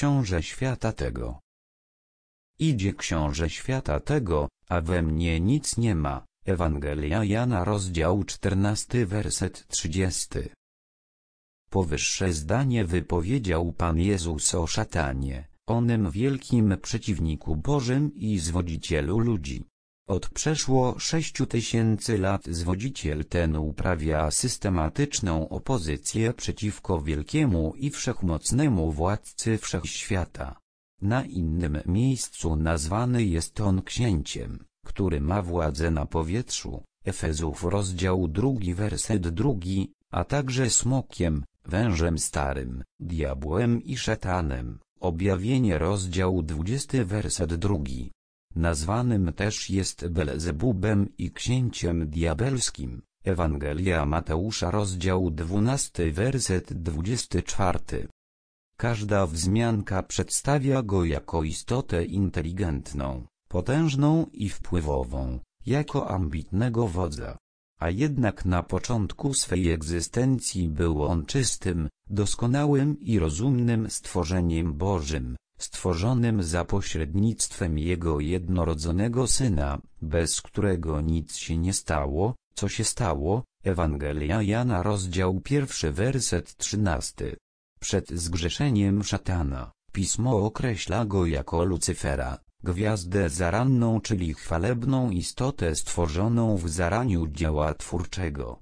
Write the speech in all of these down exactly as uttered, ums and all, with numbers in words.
książę świata tego. Idzie książę świata tego, a we mnie nic nie ma. Ewangelia Jana rozdział czternasty werset trzydziesty. Powyższe zdanie wypowiedział Pan Jezus o szatanie, onym wielkim przeciwniku Bożym i zwodzicielu ludzi. Od przeszło sześciu tysięcy lat zwodziciel ten uprawia systematyczną opozycję przeciwko wielkiemu i wszechmocnemu władcy wszechświata. Na innym miejscu nazwany jest on księciem, który ma władzę na powietrzu, Efezów rozdział drugi werset drugi, a także smokiem, wężem starym, diabłem i szatanem, Objawienie rozdział dwudziesty werset drugi. Nazwanym też jest Belzebubem i księciem diabelskim, Ewangelia Mateusza rozdział dwunasty werset dwudziesty czwarty. Każda wzmianka przedstawia go jako istotę inteligentną, potężną i wpływową, jako ambitnego wodza. A jednak na początku swej egzystencji był on czystym, doskonałym i rozumnym stworzeniem Bożym, stworzonym za pośrednictwem Jego jednorodzonego Syna, bez którego nic się nie stało, co się stało, Ewangelia Jana rozdział pierwszy werset trzynasty. Przed zgrzeszeniem szatana, Pismo określa go jako Lucyfera, gwiazdę zaranną, czyli chwalebną istotę stworzoną w zaraniu dzieła twórczego.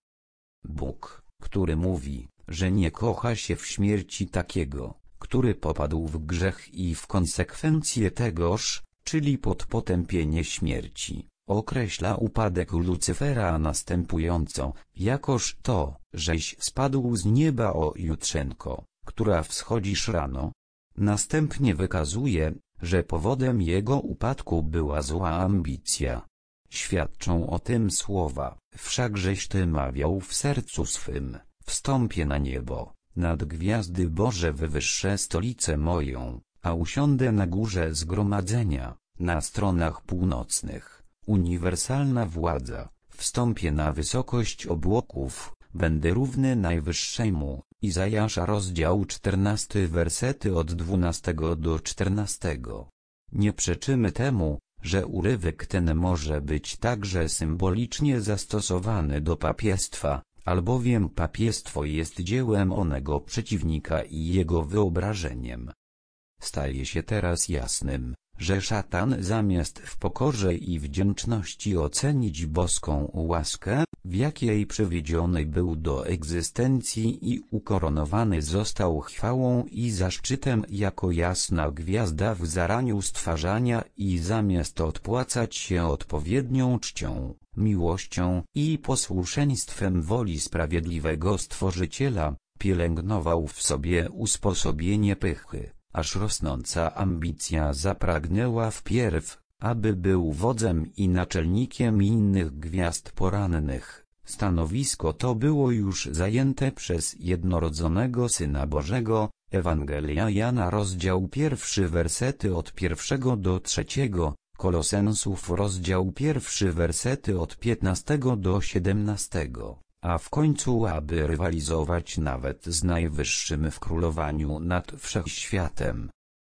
Bóg, który mówi, że nie kocha się w śmierci takiego, który popadł w grzech i w konsekwencje tegoż, czyli pod potępienie śmierci, określa upadek Lucyfera następująco, jakoż to, żeś spadł z nieba, o jutrzenko, która wschodzisz rano. Następnie wykazuje, że powodem jego upadku była zła ambicja. Świadczą o tym słowa, wszakżeś ty mawiał w sercu swym, wstąpię na niebo, nad gwiazdy Boże wywyższę stolicę moją, a usiądę na górze zgromadzenia, na stronach północnych, uniwersalna władza, wstąpię na wysokość obłoków, będę równy Najwyższemu. Izajasza rozdział czternasty wersety od dwunastego do czternastego. Nie przeczymy temu, że urywek ten może być także symbolicznie zastosowany do papiestwa, albowiem papiestwo jest dziełem onego przeciwnika i jego wyobrażeniem. Staje się teraz jasnym, że szatan zamiast w pokorze i wdzięczności ocenić boską łaskę, w jakiej przywiedziony był do egzystencji i ukoronowany został chwałą i zaszczytem jako jasna gwiazda w zaraniu stwarzania i zamiast odpłacać się odpowiednią czcią, miłością i posłuszeństwem woli sprawiedliwego Stworzyciela, pielęgnował w sobie usposobienie pychy, aż rosnąca ambicja zapragnęła wpierw, aby był wodzem i naczelnikiem innych gwiazd porannych. Stanowisko to było już zajęte przez jednorodzonego Syna Bożego, Ewangelia Jana rozdział pierwszy wersety od pierwszego do trzeciego, Kolosensów rozdział pierwszy wersety od piętnastego do siedemnastego. A w końcu, aby rywalizować nawet z Najwyższym w królowaniu nad wszechświatem.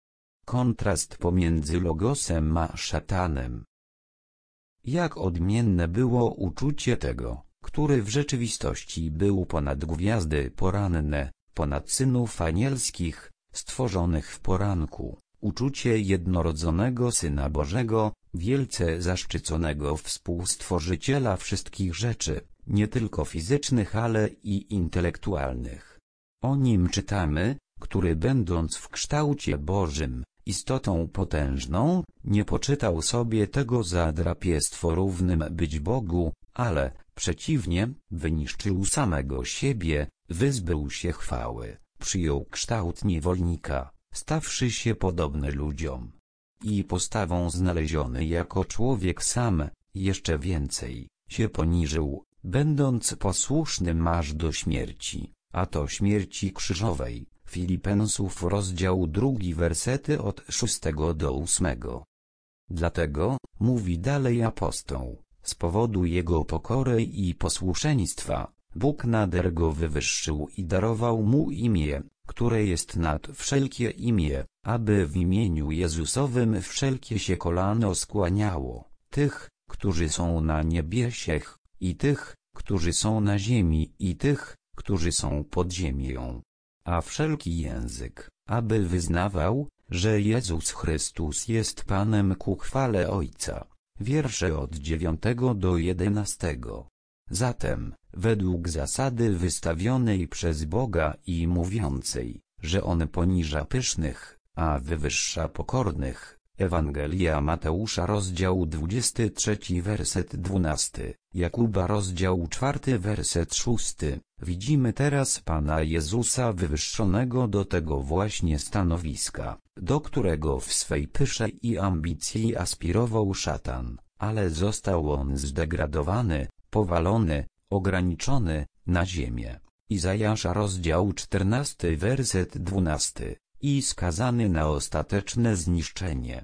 Kontrast pomiędzy Logosem a szatanem. Jak odmienne było uczucie tego, który w rzeczywistości był ponad gwiazdy poranne, ponad synów anielskich, stworzonych w poranku, uczucie jednorodzonego Syna Bożego, wielce zaszczyconego współstworzyciela wszystkich rzeczy, nie tylko fizycznych, ale i intelektualnych. O nim czytamy, który będąc w kształcie Bożym, istotą potężną, nie poczytał sobie tego za drapieństwo równym być Bogu, ale, przeciwnie, wyniszczył samego siebie, wyzbył się chwały, przyjął kształt niewolnika, stawszy się podobny ludziom. I postawą znaleziony jako człowiek sam, jeszcze więcej, się poniżył, będąc posłusznym aż do śmierci, a to śmierci krzyżowej. Filipensów rozdział drugi wersety od szóstego do ósmego. Dlatego, mówi dalej apostoł, z powodu jego pokory i posłuszeństwa, Bóg nader go wywyższył i darował mu imię, które jest nad wszelkie imię, aby w imieniu Jezusowym wszelkie się kolano skłaniało, tych, którzy są na niebiesiech, i tych, którzy są na ziemi, i tych, którzy są pod ziemią. A wszelki język, aby wyznawał, że Jezus Chrystus jest Panem ku chwale Ojca. Wiersze od dziewiątego do jedenastego. Zatem, według zasady wystawionej przez Boga i mówiącej, że On poniża pysznych, a wywyższa pokornych, Ewangelia Mateusza rozdział dwudziesty trzeci werset dwunasty, Jakuba rozdział czwarty werset szósty, widzimy teraz Pana Jezusa wywyższonego do tego właśnie stanowiska, do którego w swej pysze i ambicji aspirował szatan, ale został on zdegradowany, powalony, ograniczony, na ziemię. Izajasza rozdział czternasty werset dwunasty, i skazany na ostateczne zniszczenie.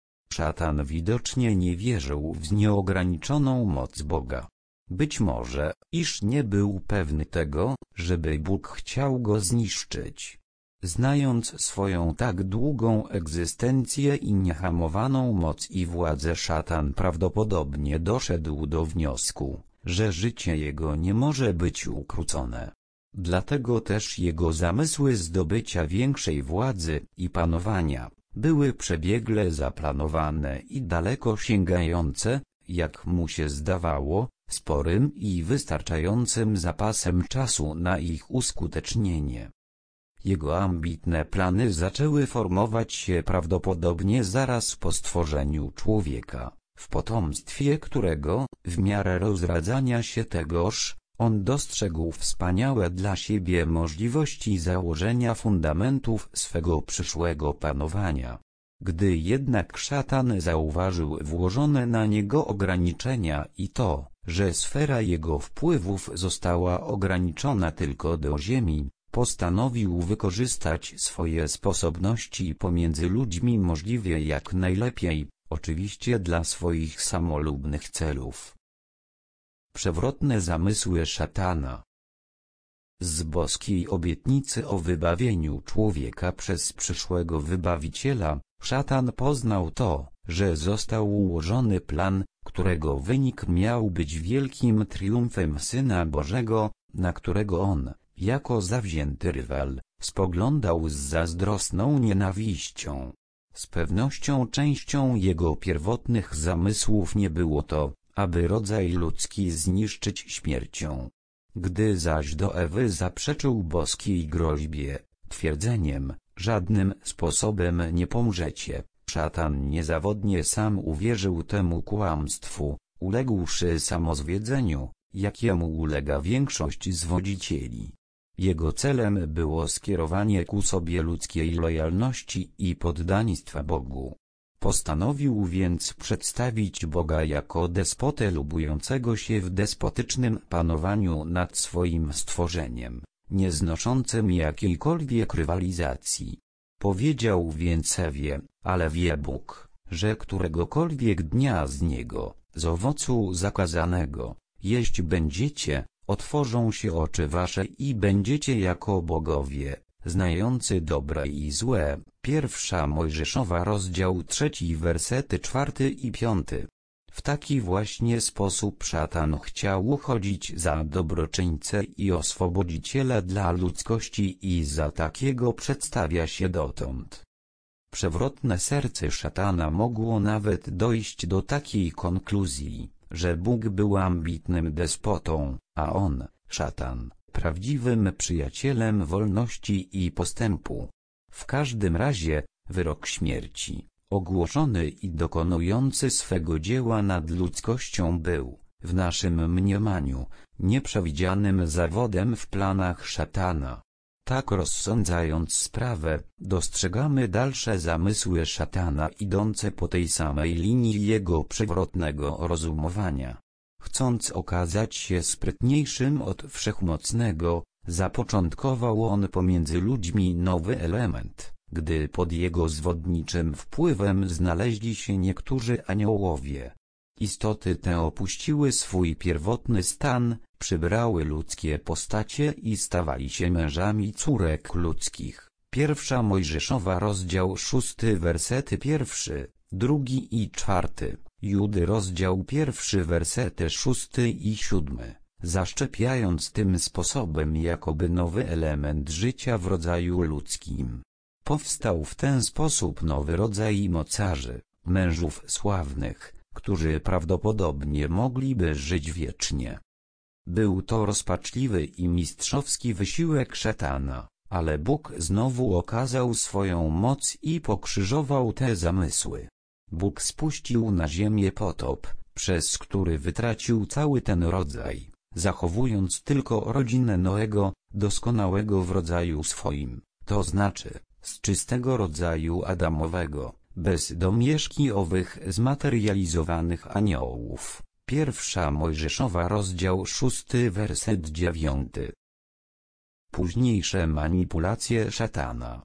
Szatan widocznie nie wierzył w nieograniczoną moc Boga. Być może, iż nie był pewny tego, żeby Bóg chciał go zniszczyć. Znając swoją tak długą egzystencję i niehamowaną moc i władzę, szatan prawdopodobnie doszedł do wniosku, że życie jego nie może być ukrócone. Dlatego też jego zamysły zdobycia większej władzy i panowania były przebiegle zaplanowane i daleko sięgające, jak mu się zdawało, sporym i wystarczającym zapasem czasu na ich uskutecznienie. Jego ambitne plany zaczęły formować się prawdopodobnie zaraz po stworzeniu człowieka, w potomstwie którego, w miarę rozradzania się tegoż, on dostrzegł wspaniałe dla siebie możliwości założenia fundamentów swego przyszłego panowania. Gdy jednak szatan zauważył włożone na niego ograniczenia i to, że sfera jego wpływów została ograniczona tylko do ziemi, postanowił wykorzystać swoje sposobności pomiędzy ludźmi możliwie jak najlepiej, oczywiście dla swoich samolubnych celów. Przewrotne zamysły szatana. Z boskiej obietnicy o wybawieniu człowieka przez przyszłego Wybawiciela, szatan poznał to, że został ułożony plan, którego wynik miał być wielkim triumfem Syna Bożego, na którego on, jako zawzięty rywal, spoglądał z zazdrosną nienawiścią. Z pewnością częścią jego pierwotnych zamysłów nie było to, aby rodzaj ludzki zniszczyć śmiercią. Gdy zaś do Ewy zaprzeczył boskiej groźbie, twierdzeniem, żadnym sposobem nie pomrzecie, szatan niezawodnie sam uwierzył temu kłamstwu, uległszy samozwiedzeniu, jakiemu ulega większość zwodzicieli. Jego celem było skierowanie ku sobie ludzkiej lojalności i poddaństwa Bogu. Postanowił więc przedstawić Boga jako despotę lubującego się w despotycznym panowaniu nad swoim stworzeniem, nieznoszącym jakiejkolwiek rywalizacji. Powiedział więc Ewie, ale wie Bóg, że któregokolwiek dnia z niego, z owocu zakazanego, jeść będziecie, otworzą się oczy wasze i będziecie jako bogowie, znający dobre i złe. Pierwsza Mojżeszowa rozdział trzeci wersety czwarty i piąty. W taki właśnie sposób szatan chciał uchodzić za dobroczyńcę i oswobodziciela dla ludzkości i za takiego przedstawia się dotąd. Przewrotne serce szatana mogło nawet dojść do takiej konkluzji, że Bóg był ambitnym despotą, a on, szatan, prawdziwym przyjacielem wolności i postępu. W każdym razie, wyrok śmierci, ogłoszony i dokonujący swego dzieła nad ludzkością był, w naszym mniemaniu, nieprzewidzianym zawodem w planach szatana. Tak rozsądzając sprawę, dostrzegamy dalsze zamysły szatana idące po tej samej linii jego przewrotnego rozumowania. Chcąc okazać się sprytniejszym od Wszechmocnego, zapoczątkował on pomiędzy ludźmi nowy element, gdy pod jego zwodniczym wpływem znaleźli się niektórzy aniołowie. Istoty te opuściły swój pierwotny stan, przybrały ludzkie postacie i stawali się mężami córek ludzkich. Pierwsza Mojżeszowa rozdział szósty wersety pierwszy, drugi i czwarty, Judy rozdział pierwszy wersety szósty i siódmy, zaszczepiając tym sposobem jakoby nowy element życia w rodzaju ludzkim. Powstał w ten sposób nowy rodzaj mocarzy, mężów sławnych, którzy prawdopodobnie mogliby żyć wiecznie. Był to rozpaczliwy i mistrzowski wysiłek szatana, ale Bóg znowu okazał swoją moc i pokrzyżował te zamysły. Bóg spuścił na ziemię potop, przez który wytracił cały ten rodzaj, zachowując tylko rodzinę Noego, doskonałego w rodzaju swoim, to znaczy, z czystego rodzaju adamowego, bez domieszki owych zmaterializowanych aniołów. Pierwsza Mojżeszowa rozdział szósty werset dziewiąty. Późniejsze manipulacje szatana.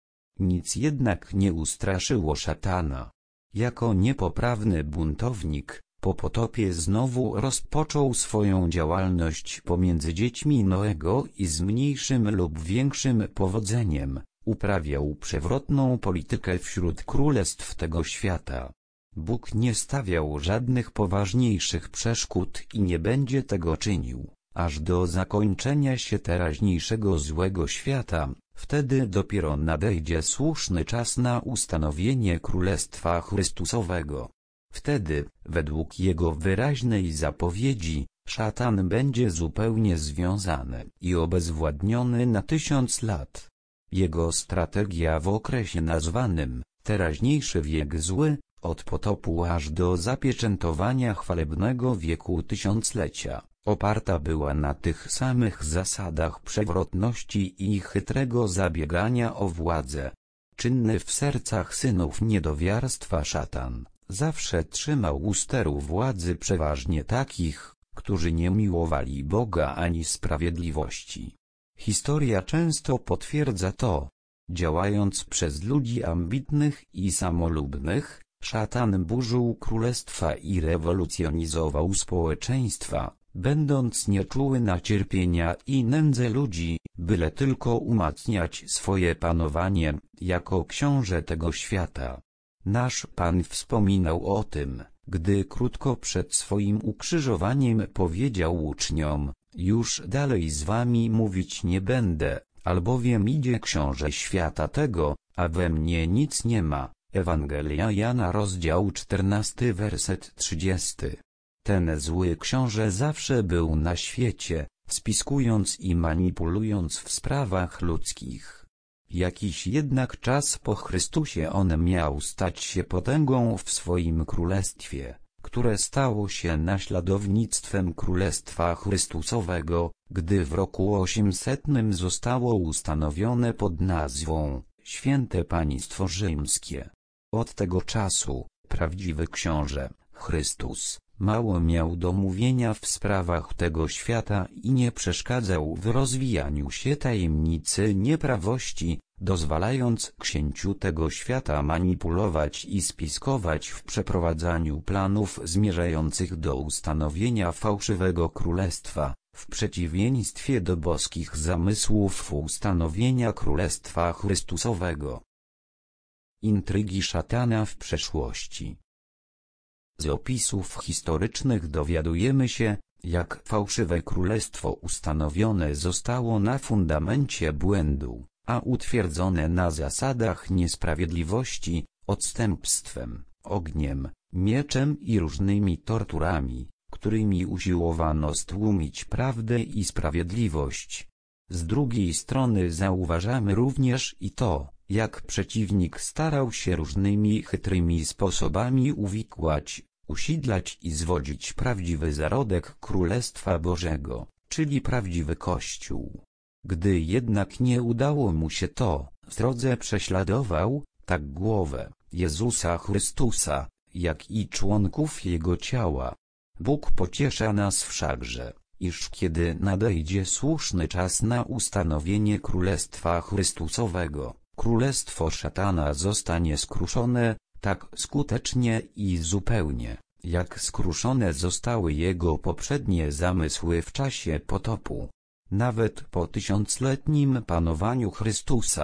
Nic jednak nie ustraszyło szatana. Jako niepoprawny buntownik, po potopie znowu rozpoczął swoją działalność pomiędzy dziećmi Noego i z mniejszym lub większym powodzeniem uprawiał przewrotną politykę wśród królestw tego świata. Bóg nie stawiał żadnych poważniejszych przeszkód i nie będzie tego czynił, aż do zakończenia się teraźniejszego złego świata. Wtedy dopiero nadejdzie słuszny czas na ustanowienie Królestwa Chrystusowego. Wtedy, według Jego wyraźnej zapowiedzi, szatan będzie zupełnie związany i obezwładniony na tysiąc lat. Jego strategia w okresie nazwanym teraźniejszy wiek zły, od potopu aż do zapieczętowania chwalebnego wieku tysiąclecia, oparta była na tych samych zasadach przewrotności i chytrego zabiegania o władzę. Czynny w sercach synów niedowiarstwa szatan zawsze trzymał u steru władzy przeważnie takich, którzy nie miłowali Boga ani sprawiedliwości. Historia często potwierdza to. Działając przez ludzi ambitnych i samolubnych, szatan burzył królestwa i rewolucjonizował społeczeństwa, będąc nieczuły na cierpienia i nędzę ludzi, byle tylko umacniać swoje panowanie, jako książę tego świata. Nasz Pan wspominał o tym, gdy krótko przed swoim ukrzyżowaniem powiedział uczniom: już dalej z wami mówić nie będę, albowiem idzie książę świata tego, a we mnie nic nie ma. Ewangelia Jana rozdział czternasty werset trzydziesty. Ten zły książę zawsze był na świecie, spiskując i manipulując w sprawach ludzkich. Jakiś jednak czas po Chrystusie on miał stać się potęgą w swoim królestwie, które stało się naśladownictwem Królestwa Chrystusowego, gdy w roku osiemsetnym zostało ustanowione pod nazwą Święte Państwo Rzymskie. Od tego czasu prawdziwy książę, Chrystus, mało miał do mówienia w sprawach tego świata i nie przeszkadzał w rozwijaniu się tajemnicy nieprawości, dozwalając księciu tego świata manipulować i spiskować w przeprowadzaniu planów zmierzających do ustanowienia fałszywego królestwa, w przeciwieństwie do boskich zamysłów ustanowienia Królestwa Chrystusowego. Intrygi szatana w przeszłości. Z opisów historycznych dowiadujemy się, jak fałszywe królestwo ustanowione zostało na fundamencie błędu, a utwierdzone na zasadach niesprawiedliwości, odstępstwem, ogniem, mieczem i różnymi torturami, którymi usiłowano stłumić prawdę i sprawiedliwość. Z drugiej strony zauważamy również i to, jak przeciwnik starał się różnymi chytrymi sposobami uwikłać, usidlać i zwodzić prawdziwy zarodek Królestwa Bożego, czyli prawdziwy Kościół. Gdy jednak nie udało mu się to, w drodze prześladował, tak głowę, Jezusa Chrystusa, jak i członków Jego ciała. Bóg pociesza nas wszakże, iż kiedy nadejdzie słuszny czas na ustanowienie Królestwa Chrystusowego, królestwo szatana zostanie skruszone, tak skutecznie i zupełnie, jak skruszone zostały jego poprzednie zamysły w czasie potopu. Nawet po tysiącletnim panowaniu Chrystusa,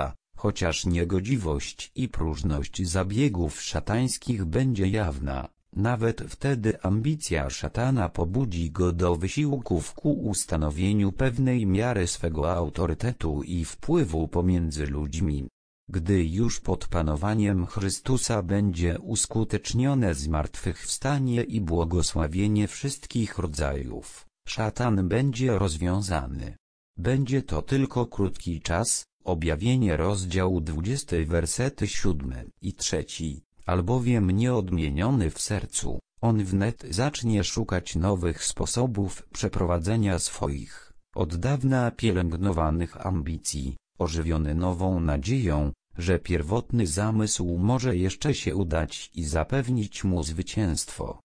chociaż niegodziwość i próżność zabiegów szatańskich będzie jawna, nawet wtedy ambicja szatana pobudzi go do wysiłków ku ustanowieniu pewnej miary swego autorytetu i wpływu pomiędzy ludźmi. Gdy już pod panowaniem Chrystusa będzie uskutecznione zmartwychwstanie i błogosławienie wszystkich rodzajów, szatan będzie rozwiązany. Będzie to tylko krótki czas. Objawienie rozdział dwudziesty wersety siódmy i trzeci, albowiem nieodmieniony w sercu, on wnet zacznie szukać nowych sposobów przeprowadzenia swoich, od dawna pielęgnowanych ambicji, ożywiony nową nadzieją, że pierwotny zamysł może jeszcze się udać i zapewnić mu zwycięstwo.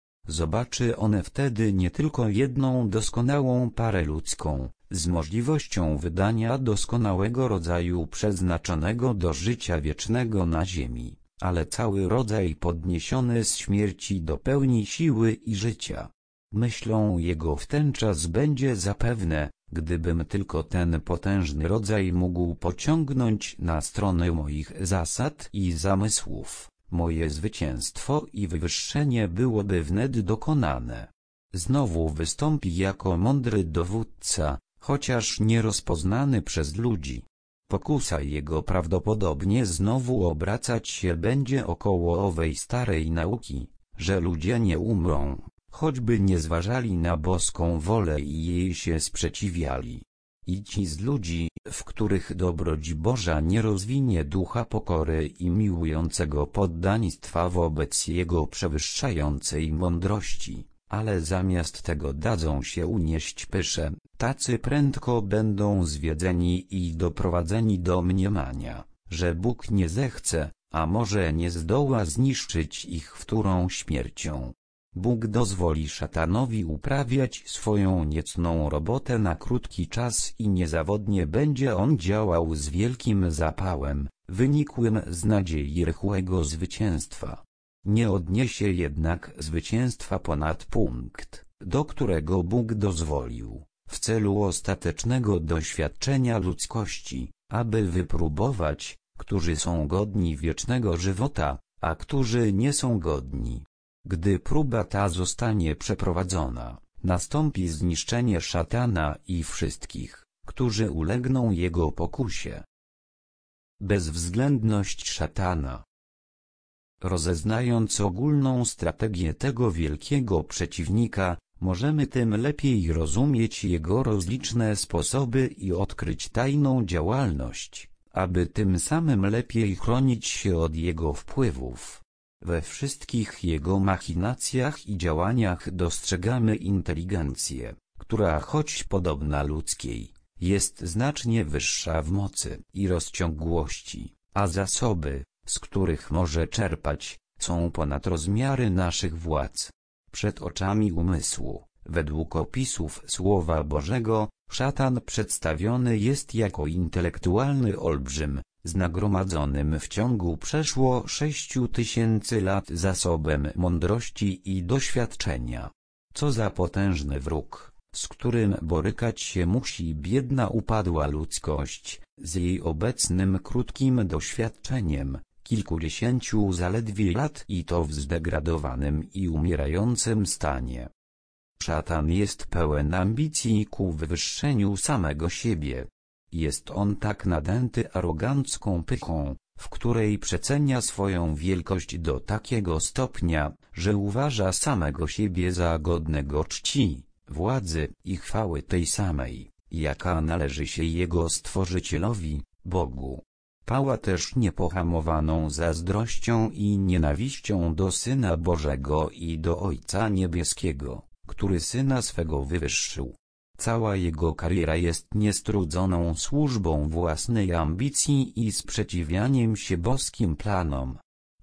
Zobaczy one wtedy nie tylko jedną doskonałą parę ludzką, z możliwością wydania doskonałego rodzaju przeznaczonego do życia wiecznego na ziemi, ale cały rodzaj podniesiony z śmierci do pełni siły i życia. Myślą jego w ten czas będzie zapewne, gdybym tylko ten potężny rodzaj mógł pociągnąć na stronę moich zasad i zamysłów, moje zwycięstwo i wywyższenie byłoby wnet dokonane. Znowu wystąpi jako mądry dowódca, chociaż nierozpoznany przez ludzi. Pokusa jego prawdopodobnie znowu obracać się będzie około owej starej nauki, że ludzie nie umrą, choćby nie zważali na boską wolę i jej się sprzeciwiali. I ci z ludzi, w których dobroć Boża nie rozwinie ducha pokory i miłującego poddaństwa wobec Jego przewyższającej mądrości, ale zamiast tego dadzą się unieść pyszem, tacy prędko będą zwiedzeni i doprowadzeni do mniemania, że Bóg nie zechce, a może nie zdoła zniszczyć ich wtórą śmiercią. Bóg dozwoli szatanowi uprawiać swoją niecną robotę na krótki czas i niezawodnie będzie on działał z wielkim zapałem, wynikłym z nadziei rychłego zwycięstwa. Nie odniesie jednak zwycięstwa ponad punkt, do którego Bóg dozwolił, w celu ostatecznego doświadczenia ludzkości, aby wypróbować, którzy są godni wiecznego żywota, a którzy nie są godni. Gdy próba ta zostanie przeprowadzona, nastąpi zniszczenie szatana i wszystkich, którzy ulegną jego pokusie. Bezwzględność szatana. Rozeznając ogólną strategię tego wielkiego przeciwnika, możemy tym lepiej rozumieć jego rozliczne sposoby i odkryć tajną działalność, aby tym samym lepiej chronić się od jego wpływów. We wszystkich jego machinacjach i działaniach dostrzegamy inteligencję, która choć podobna ludzkiej, jest znacznie wyższa w mocy i rozciągłości, a zasoby, z których może czerpać, są ponad rozmiary naszych władz. Przed oczami umysłu, według opisów Słowa Bożego, szatan przedstawiony jest jako intelektualny olbrzym, z nagromadzonym w ciągu przeszło sześciu tysięcy lat zasobem mądrości i doświadczenia. Co za potężny wróg, z którym borykać się musi biedna upadła ludzkość, z jej obecnym krótkim doświadczeniem, kilkudziesięciu zaledwie lat i to w zdegradowanym i umierającym stanie. Szatan jest pełen ambicji ku wywyższeniu samego siebie. Jest on tak nadęty arogancką pychą, w której przecenia swoją wielkość do takiego stopnia, że uważa samego siebie za godnego czci, władzy i chwały tej samej, jaka należy się jego Stworzycielowi, Bogu. Pała też niepohamowaną zazdrością i nienawiścią do Syna Bożego i do Ojca Niebieskiego, który Syna swego wywyższył. Cała jego kariera jest niestrudzoną służbą własnej ambicji i sprzeciwianiem się boskim planom.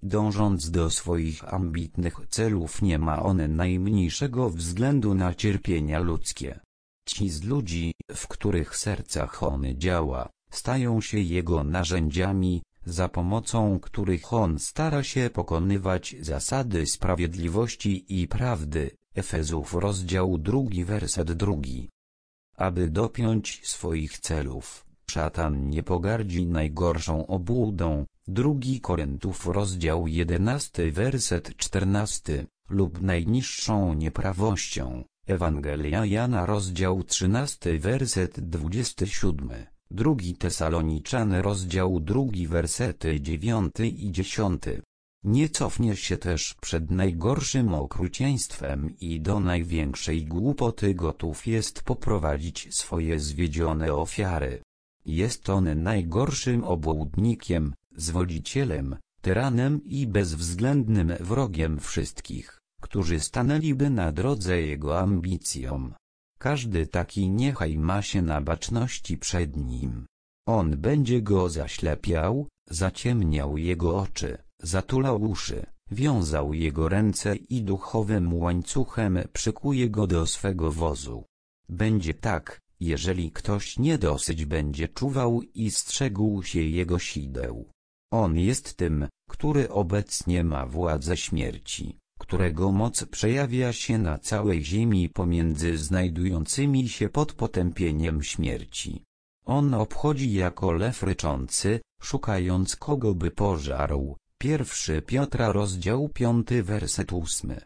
Dążąc do swoich ambitnych celów nie ma on najmniejszego względu na cierpienia ludzkie. Ci z ludzi, w których sercach on działa, stają się jego narzędziami, za pomocą których on stara się pokonywać zasady sprawiedliwości i prawdy. Efezów rozdział drugi werset drugi. Aby dopiąć swoich celów, Szatan nie pogardzi najgorszą obłudą. Drugi Koryntów rozdział jedenasty werset czternasty, lub najniższą nieprawością. Ewangelia Jana rozdział trzynasty werset dwudziesty siódmy. Drugi Tesaloniczan rozdział drugi wersety dziewiąty i dziesiąty. Nie cofnie się też przed najgorszym okrucieństwem i do największej głupoty gotów jest poprowadzić swoje zwiedzione ofiary. Jest on najgorszym obłudnikiem, zwodzicielem, tyranem i bezwzględnym wrogiem wszystkich, którzy stanęliby na drodze jego ambicjom. Każdy taki niechaj ma się na baczności przed nim. On będzie go zaślepiał, zaciemniał jego oczy, zatulał uszy, wiązał jego ręce i duchowym łańcuchem przykuje go do swego wozu. Będzie tak, jeżeli ktoś niedosyć będzie czuwał i strzegł się jego sideł. On jest tym, który obecnie ma władzę śmierci, którego moc przejawia się na całej ziemi pomiędzy znajdującymi się pod potępieniem śmierci. On obchodzi jako lew ryczący, szukając kogo by pożarł. Pierwszy Piotra rozdział piąty werset ósmy.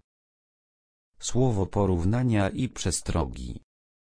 Słowo porównania i przestrogi.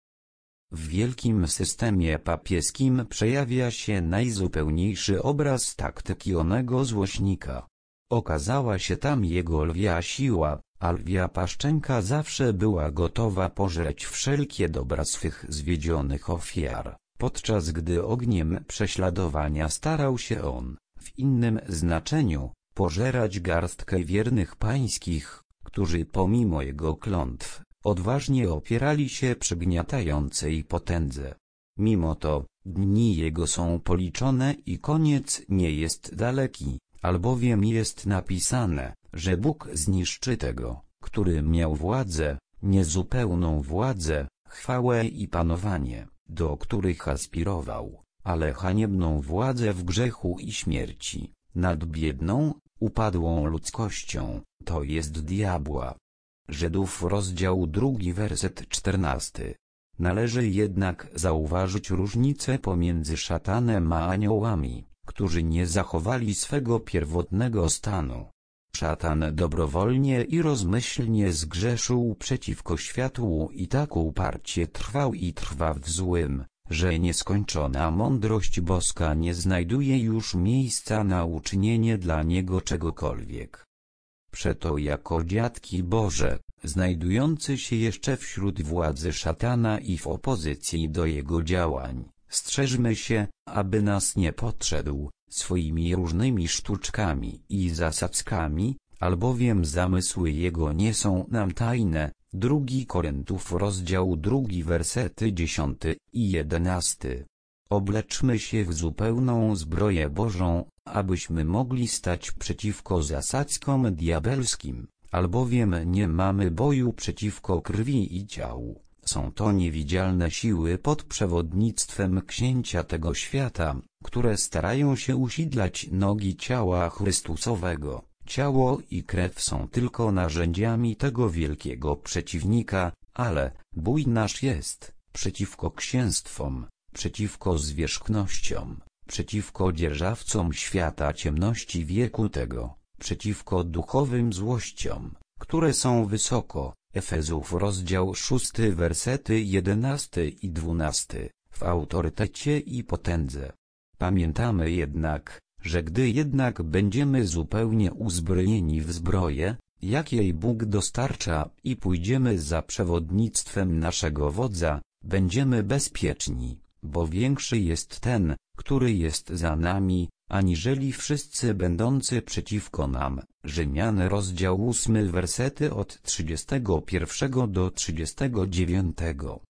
W wielkim systemie papieskim przejawia się najzupełniejszy obraz taktyki onego złośnika. Okazała się tam jego lwia siła, a lwia paszczęka zawsze była gotowa pożreć wszelkie dobra swych zwiedzionych ofiar, podczas gdy ogniem prześladowania starał się on, w innym znaczeniu, pożerać garstkę wiernych pańskich, którzy pomimo jego klątw, odważnie opierali się przygniatającej potędze. Mimo to, dni jego są policzone i koniec nie jest daleki, albowiem jest napisane, że Bóg zniszczy tego, który miał władzę, niezupełną władzę, chwałę i panowanie, do których aspirował, ale haniebną władzę w grzechu i śmierci, nad biedną, upadłą ludzkością, to jest diabła. Żydów rozdział drugi werset czternasty. Należy jednak zauważyć różnicę pomiędzy szatanem a aniołami, którzy nie zachowali swego pierwotnego stanu. Szatan dobrowolnie i rozmyślnie zgrzeszył przeciwko światłu i tak uparcie trwał i trwa w złym, że nieskończona mądrość boska nie znajduje już miejsca na uczynienie dla niego czegokolwiek. Przeto jako dziatki Boże, znajdujący się jeszcze wśród władzy szatana i w opozycji do jego działań, strzeżmy się, aby nas nie podszedł swoimi różnymi sztuczkami i zasadzkami, albowiem zamysły jego nie są nam tajne. Drugi Koryntów rozdział drugi wersety dziesiąty i jedenasty. Obleczmy się w zupełną zbroję Bożą, abyśmy mogli stać przeciwko zasadzkom diabelskim, albowiem nie mamy boju przeciwko krwi i ciału. Są to niewidzialne siły pod przewodnictwem księcia tego świata, które starają się usidlać nogi ciała Chrystusowego. Ciało i krew są tylko narzędziami tego wielkiego przeciwnika, ale bój nasz jest przeciwko księstwom, przeciwko zwierzchnościom, przeciwko dzierżawcom świata ciemności wieku tego, przeciwko duchowym złościom, które są wysoko. Efezów rozdział szósty wersety jedenasty i dwunasty, w autorytecie i potędze. Pamiętamy jednak, że gdy jednak będziemy zupełnie uzbrojeni w zbroję, jakiej Bóg dostarcza, i pójdziemy za przewodnictwem naszego wodza, będziemy bezpieczni, bo większy jest ten, który jest za nami, aniżeli wszyscy będący przeciwko nam. Rzymian rozdział ósmy wersety od trzydziestego pierwszego do trzydziestego dziewiątego.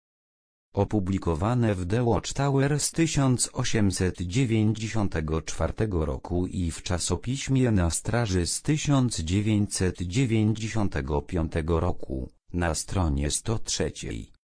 Opublikowane w The Watchtower z tysiąc osiemset dziewięćdziesiątego czwartego roku i w czasopiśmie Na Straży z tysiąc dziewięćset dziewięćdziesiątego piątego roku, na stronie sto trzeciej.